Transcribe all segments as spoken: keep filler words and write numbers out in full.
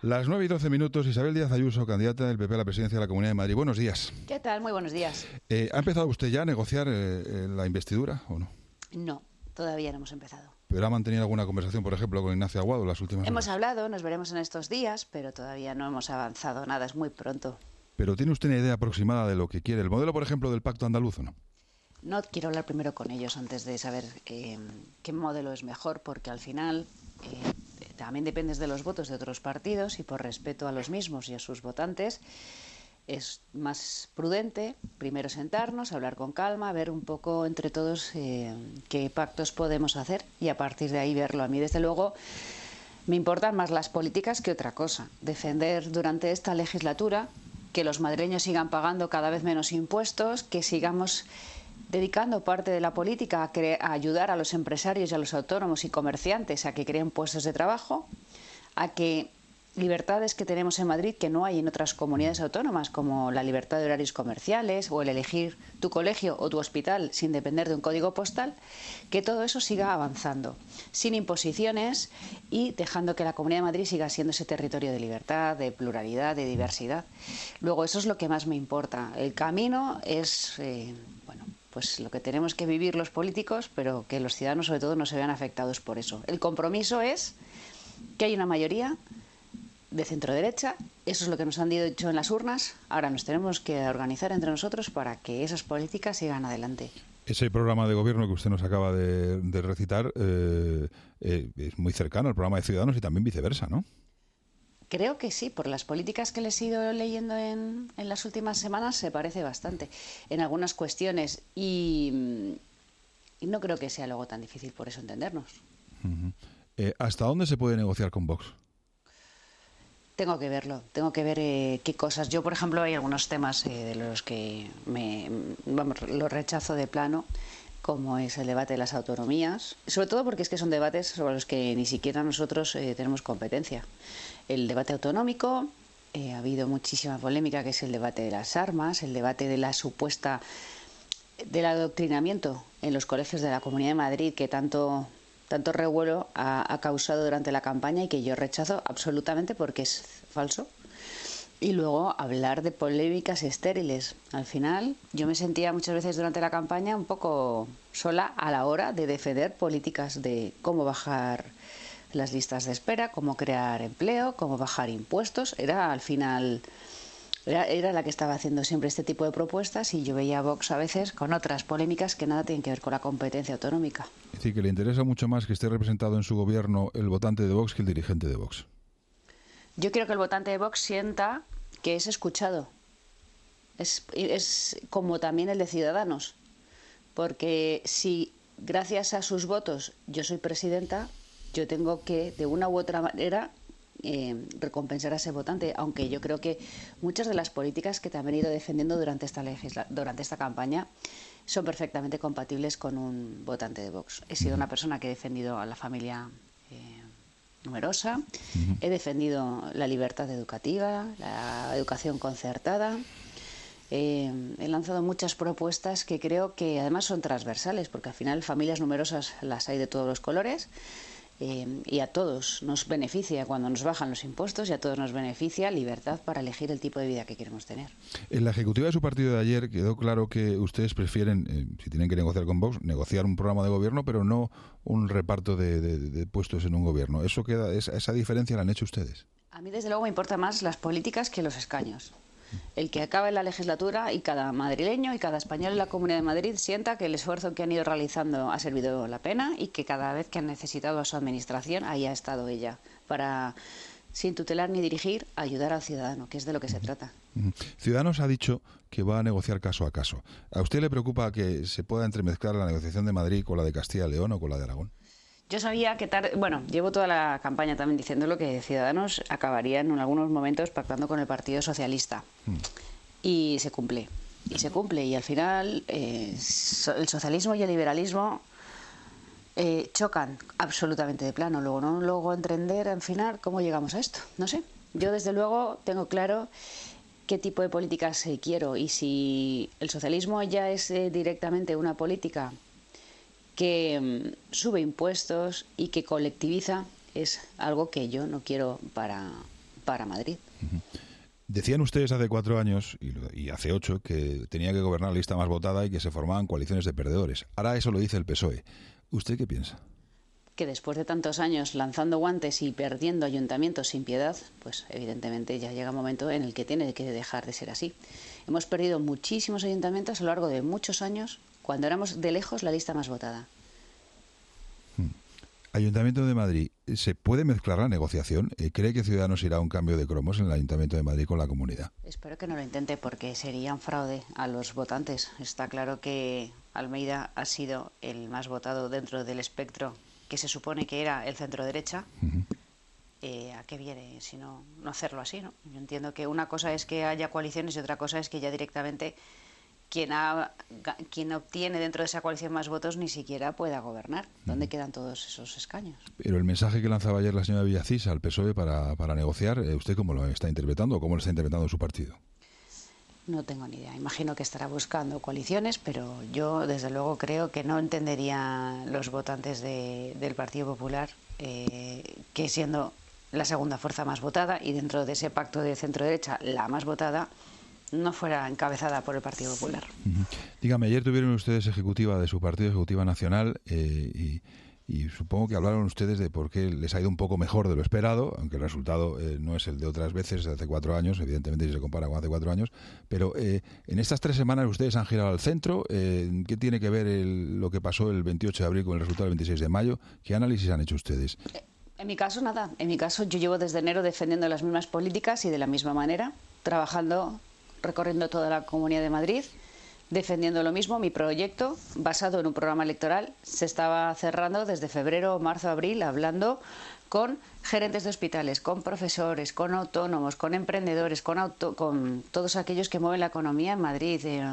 Las nueve y doce minutos, Isabel Díaz Ayuso, candidata del P P a la presidencia de la Comunidad de Madrid. Buenos días. ¿Qué tal? Muy buenos días. Eh, ¿Ha empezado usted ya a negociar eh, la investidura o no? No, todavía no hemos empezado. ¿Pero ha mantenido alguna conversación, por ejemplo, con Ignacio Aguado las últimas Hemos horas? hablado, nos veremos en estos días, pero todavía no hemos avanzado nada, es muy pronto. ¿Pero tiene usted una idea aproximada de lo que quiere? ¿El modelo, por ejemplo, del pacto andaluz o no? No quiero hablar primero con ellos antes de saber eh, qué modelo es mejor, porque al final eh, también dependes de los votos de otros partidos y por respeto a los mismos y a sus votantes es más prudente primero sentarnos, hablar con calma, ver un poco entre todos eh, qué pactos podemos hacer y a partir de ahí verlo. A mí, desde luego, me importan más las políticas que otra cosa. Defender durante esta legislatura que los madrileños sigan pagando cada vez menos impuestos, que sigamos dedicando parte de la política a, a ayudar a los empresarios y a los autónomos y comerciantes a que creen puestos de trabajo, a que libertades que tenemos en Madrid que no hay en otras comunidades autónomas, como la libertad de horarios comerciales o el elegir tu colegio o tu hospital sin depender de un código postal, que todo eso siga avanzando, sin imposiciones y dejando que la Comunidad de Madrid siga siendo ese territorio de libertad, de pluralidad, de diversidad. Luego, eso es lo que más me importa. El camino es, eh, bueno, pues lo que tenemos que vivir los políticos, pero que los ciudadanos sobre todo no se vean afectados por eso. El compromiso es que hay una mayoría de centro-derecha, eso es lo que nos han dicho en las urnas, ahora nos tenemos que organizar entre nosotros para que esas políticas sigan adelante. Ese programa de gobierno que usted nos acaba de, de recitar eh, eh, es muy cercano al programa de Ciudadanos y también viceversa, ¿no? Creo que sí, por las políticas que les he ido leyendo en, en las últimas semanas se parece bastante en algunas cuestiones y, y no creo que sea luego tan difícil por eso entendernos. Uh-huh. eh, ¿Hasta dónde se puede negociar con Vox? Tengo que verlo, tengo que ver eh, qué cosas. Yo, por ejemplo, hay algunos temas eh, de los que me, vamos, lo rechazo de plano, como es el debate de las autonomías, sobre todo porque es que son debates sobre los que ni siquiera nosotros eh, tenemos competencia. El debate autonómico, eh, ha habido muchísima polémica, que es el debate de las armas, el debate de la supuesta, del adoctrinamiento en los colegios de la Comunidad de Madrid, que tanto... tanto revuelo ha, ha causado durante la campaña y que yo rechazo absolutamente porque es falso. Y luego hablar de polémicas estériles. Al final yo me sentía muchas veces durante la campaña un poco sola a la hora de defender políticas de cómo bajar las listas de espera, cómo crear empleo, cómo bajar impuestos. Era al final... Era, era la que estaba haciendo siempre este tipo de propuestas y yo veía a Vox a veces con otras polémicas que nada tienen que ver con la competencia autonómica. Es decir, que le interesa mucho más que esté representado en su gobierno el votante de Vox que el dirigente de Vox. Yo quiero que el votante de Vox sienta que es escuchado. Es, es como también el de Ciudadanos. Porque si gracias a sus votos yo soy presidenta, yo tengo que, de una u otra manera... Eh, recompensar a ese votante, aunque yo creo que muchas de las políticas que te han venido defendiendo durante esta legisla durante esta campaña son perfectamente compatibles con un votante de Vox. He sido una persona que he defendido a la familia eh, numerosa, uh-huh. He defendido la libertad educativa, la educación concertada, eh, he lanzado muchas propuestas que creo que además son transversales, porque al final familias numerosas las hay de todos los colores. Eh, y a todos nos beneficia cuando nos bajan los impuestos y a todos nos beneficia libertad para elegir el tipo de vida que queremos tener. En la ejecutiva de su partido de ayer quedó claro que ustedes prefieren, eh, si tienen que negociar con Vox, negociar un programa de gobierno, pero no un reparto de, de, de puestos en un gobierno. Eso queda, esa, esa diferencia la han hecho ustedes. A mí, desde luego, me importan más las políticas que los escaños. El que acabe la legislatura y cada madrileño y cada español en la Comunidad de Madrid sienta que el esfuerzo que han ido realizando ha servido la pena y que cada vez que han necesitado a su administración ahí ha estado ella para, sin tutelar ni dirigir, ayudar al ciudadano, que es de lo que se trata. Ciudadanos ha dicho que va a negociar caso a caso. ¿A usted le preocupa que se pueda entremezclar la negociación de Madrid con la de Castilla y León o con la de Aragón? Yo sabía que tarde, bueno, llevo toda la campaña también diciéndolo, que Ciudadanos acabaría en algunos momentos pactando con el Partido Socialista. Mm. Y se cumple, y se cumple. Y al final eh, el socialismo y el liberalismo eh, chocan absolutamente de plano. Luego no luego entender, al final, cómo llegamos a esto. No sé. Yo, desde luego, tengo claro qué tipo de políticas eh, quiero. Y si el socialismo ya es eh, directamente una política que um, sube impuestos y que colectiviza, es algo que yo no quiero para, para Madrid. Uh-huh. Decían ustedes hace cuatro años y, y hace ocho que tenía que gobernar la lista más votada y que se formaban coaliciones de perdedores. Ahora eso lo dice el P S O E. ¿Usted qué piensa? Que después de tantos años lanzando guantes y perdiendo ayuntamientos sin piedad, pues evidentemente ya llega un momento en el que tiene que dejar de ser así. Hemos perdido muchísimos ayuntamientos a lo largo de muchos años cuando éramos de lejos la lista más votada. Ayuntamiento de Madrid, ¿se puede mezclar la negociación? ¿Cree que Ciudadanos irá a un cambio de cromos en el Ayuntamiento de Madrid con la comunidad? Espero que no lo intente porque sería un fraude a los votantes. Está claro que Almeida ha sido el más votado dentro del espectro que se supone que era el centro derecha. Uh-huh. Eh, ¿A qué viene si no, no hacerlo así, ¿no? Yo entiendo que una cosa es que haya coaliciones y otra cosa es que ya directamente quien, ha, quien obtiene dentro de esa coalición más votos ni siquiera pueda gobernar. ¿Dónde quedan todos esos escaños? Pero el mensaje que lanzaba ayer la señora Villacís al P S O E para, para negociar, ¿usted cómo lo está interpretando o cómo lo está interpretando su partido? No tengo ni idea. Imagino que estará buscando coaliciones, pero yo desde luego creo que no entendería los votantes de, del Partido Popular eh, que siendo la segunda fuerza más votada y dentro de ese pacto de centro-derecha la más votada, no fuera encabezada por el Partido Popular. Uh-huh. Dígame, ayer tuvieron ustedes ejecutiva de su partido, ejecutiva nacional, eh, y, y supongo que hablaron ustedes de por qué les ha ido un poco mejor de lo esperado, aunque el resultado eh, no es el de otras veces, de hace cuatro años, evidentemente si se compara con hace cuatro años, pero eh, en estas tres semanas ustedes han girado al centro. Eh, ¿Qué tiene que ver el, lo que pasó el veintiocho de abril con el resultado del veintiséis de mayo? ¿Qué análisis han hecho ustedes? En mi caso, nada. En mi caso, yo llevo desde enero defendiendo las mismas políticas y de la misma manera, trabajando, recorriendo toda la Comunidad de Madrid, defendiendo lo mismo. Mi proyecto, basado en un programa electoral, se estaba cerrando desde febrero, marzo, abril, hablando con gerentes de hospitales, con profesores, con autónomos, con emprendedores, con, auto, con todos aquellos que mueven la economía en Madrid, eh,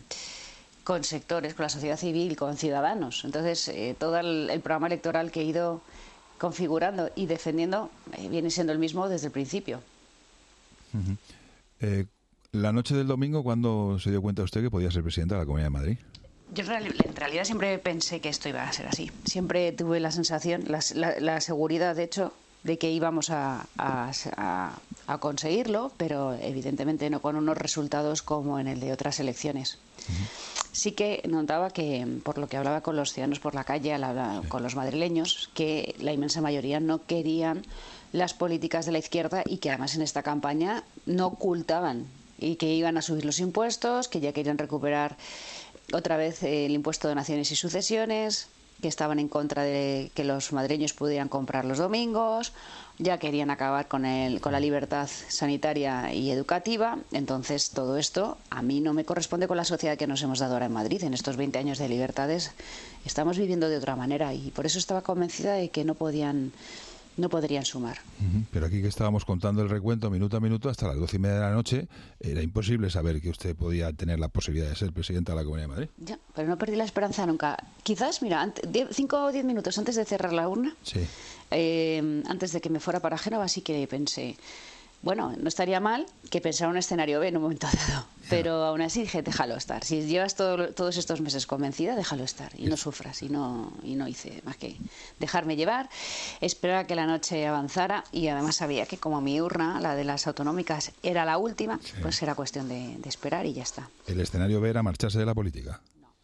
con sectores, con la sociedad civil, con ciudadanos. Entonces, eh, todo el, el programa electoral que he ido configurando y defendiendo eh, viene siendo el mismo desde el principio. Uh-huh. eh, La noche del domingo, ¿cuándo se dio cuenta usted que podía ser presidenta de la Comunidad de Madrid? Yo en realidad siempre pensé que esto iba a ser así. Siempre tuve la sensación, la, la, la seguridad, de hecho, de que íbamos a, a, a, a conseguirlo, pero evidentemente no con unos resultados como en el de otras elecciones. Uh-huh. Sí que notaba que, por lo que hablaba con los ciudadanos por la calle, la, sí. con los madrileños, que la inmensa mayoría no querían las políticas de la izquierda y que además en esta campaña no ocultaban y que iban a subir los impuestos, que ya querían recuperar otra vez el impuesto de donaciones y sucesiones, que estaban en contra de que los madrileños pudieran comprar los domingos, ya querían acabar con el, con la libertad sanitaria y educativa. Entonces todo esto a mí no me corresponde con la sociedad que nos hemos dado ahora en Madrid. En estos veinte años de libertades estamos viviendo de otra manera y por eso estaba convencida de que no podían no podrían sumar. Uh-huh. Pero aquí que estábamos contando el recuento minuto a minuto hasta las doce y media de la noche, era imposible saber que usted podía tener la posibilidad de ser presidenta de la Comunidad de Madrid. Ya, pero no perdí la esperanza nunca. Quizás, mira, antes, diez, cinco o diez minutos antes de cerrar la urna, sí. eh, antes de que me fuera para Génova, sí que pensé, bueno, no estaría mal que pensara un escenario B en un momento dado, pero aún así dije, déjalo estar. Si llevas todo, todos estos meses convencida, déjalo estar y no sufras. Y no, y no hice más que dejarme llevar, esperar a que la noche avanzara y además sabía que como mi urna, la de las autonómicas, era la última, sí. pues era cuestión de, de esperar y ya está. ¿El escenario B era marcharse de la política?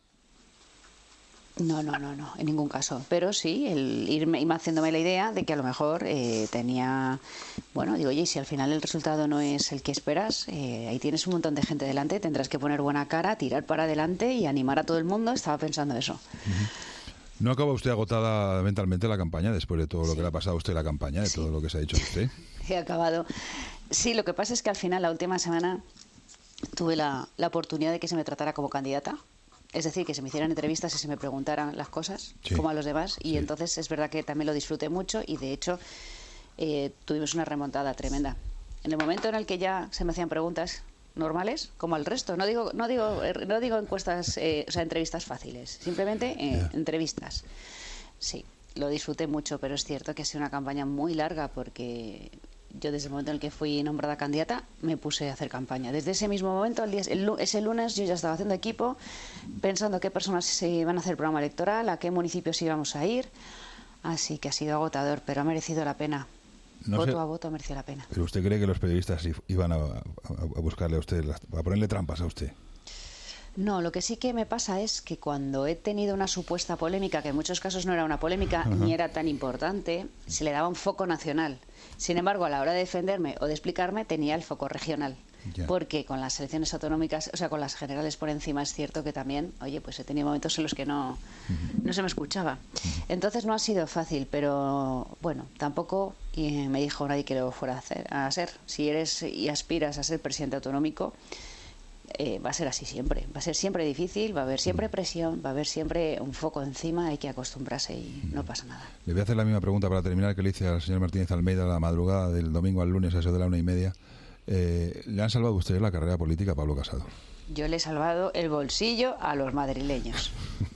No, no, no, no, en ningún caso. Pero sí, el irme, irme haciéndome la idea de que a lo mejor eh, tenía... Bueno, digo, oye, si al final el resultado no es el que esperas, eh, ahí tienes un montón de gente delante, tendrás que poner buena cara, tirar para adelante y animar a todo el mundo. Estaba pensando eso. Uh-huh. ¿No acaba usted agotada mentalmente la campaña después de todo lo sí. que le ha pasado a usted la campaña, de sí. todo lo que se ha dicho de usted? He acabado. Sí, lo que pasa es que al final, la última semana, tuve la, la oportunidad de que se me tratara como candidata. Es decir, que se me hicieran entrevistas y se me preguntaran las cosas, sí, como a los demás, y sí. entonces es verdad que también lo disfruté mucho y de hecho eh, tuvimos una remontada tremenda. En el momento en el que ya se me hacían preguntas normales, como al resto, no digo no digo, no digo encuestas, eh, o sea, entrevistas fáciles, simplemente eh, yeah. entrevistas. Sí, lo disfruté mucho, pero es cierto que ha sido una campaña muy larga porque... Yo desde el momento en el que fui nombrada candidata me puse a hacer campaña. Desde ese mismo momento, el día, el, ese lunes, yo ya estaba haciendo equipo, pensando qué personas se iban a hacer el programa electoral, a qué municipios íbamos a ir. Así que ha sido agotador, pero ha merecido la pena. No voto sé, a voto mereció la pena. ¿Pero usted cree que los periodistas iban a, a, a buscarle a usted, a ponerle trampas a usted? No, lo que sí que me pasa es que cuando he tenido una supuesta polémica, que en muchos casos no era una polémica, uh-huh, ni era tan importante, se le daba un foco nacional. Sin embargo, a la hora de defenderme o de explicarme, tenía el foco regional. Ya. Porque con las elecciones autonómicas, o sea, con las generales por encima, es cierto que también, oye, pues he tenido momentos en los que no, uh-huh, no se me escuchaba. Uh-huh. Entonces no ha sido fácil, pero bueno, tampoco y me dijo nadie que lo fuera a, hacer, a ser. Si eres y aspiras a ser presidente autonómico, Eh, va a ser así siempre, va a ser siempre difícil, va a haber siempre presión, va a haber siempre un foco encima, hay que acostumbrarse y no pasa nada. Le voy a hacer la misma pregunta para terminar que le hice al señor Martínez Almeida la madrugada del domingo al lunes a eso de la una y media. Eh, ¿Le han salvado ustedes la carrera política a Pablo Casado? Yo le he salvado el bolsillo a los madrileños,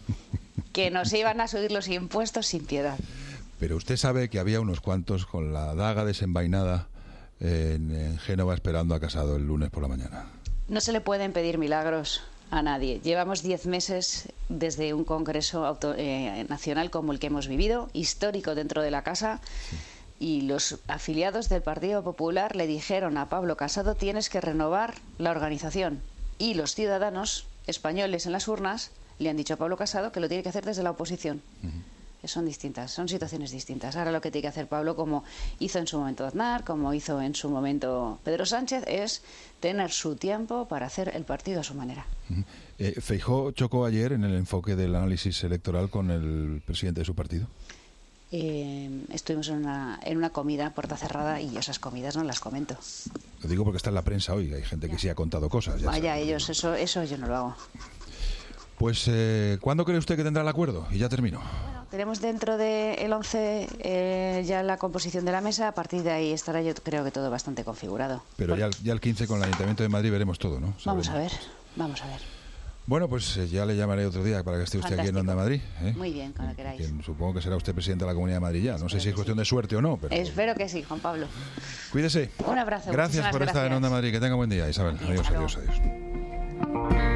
que nos iban a subir los impuestos sin piedad. Pero usted sabe que había unos cuantos con la daga desenvainada en, en Génova esperando a Casado el lunes por la mañana. No se le pueden pedir milagros a nadie. Llevamos diez meses desde un congreso auto, eh, nacional como el que hemos vivido, histórico dentro de la casa, sí, y los afiliados del Partido Popular le dijeron a Pablo Casado: tienes que renovar la organización. Y los ciudadanos españoles en las urnas le han dicho a Pablo Casado que lo tiene que hacer desde la oposición. Uh-huh. Son distintas, son situaciones distintas. Ahora lo que tiene que hacer Pablo, como hizo en su momento Aznar, como hizo en su momento Pedro Sánchez, es tener su tiempo para hacer el partido a su manera. Uh-huh. eh, ¿Feijóo chocó ayer en el enfoque del análisis electoral con el presidente de su partido? Eh, estuvimos en una, en una comida puerta cerrada y esas comidas no las comento. Lo digo porque está en la prensa hoy, hay gente ya. que sí ha contado cosas. Ya Vaya ellos, eso, eso yo no lo hago. Pues, eh, ¿cuándo cree usted que tendrá el acuerdo? Y ya termino. Bueno, tenemos dentro del once eh, ya la composición de la mesa. A partir de ahí estará, yo creo que todo bastante configurado. Pero Por... ya, ya el quince con el Ayuntamiento de Madrid veremos todo, ¿no? Sabremos. Vamos a ver, vamos a ver. Bueno, pues eh, ya le llamaré otro día para que esté usted Fantástico. Aquí en Onda Madrid. ¿eh? Muy bien, cuando queráis. Que supongo que será usted presidente de la Comunidad de Madrid ya. No Espero sé si es cuestión sí. de suerte o no. Pero... Espero que sí, Juan Pablo. Cuídese. Un abrazo. Gracias por gracias. estar en Onda Madrid. Que tenga buen día, Isabel. Adiós, adiós, adiós.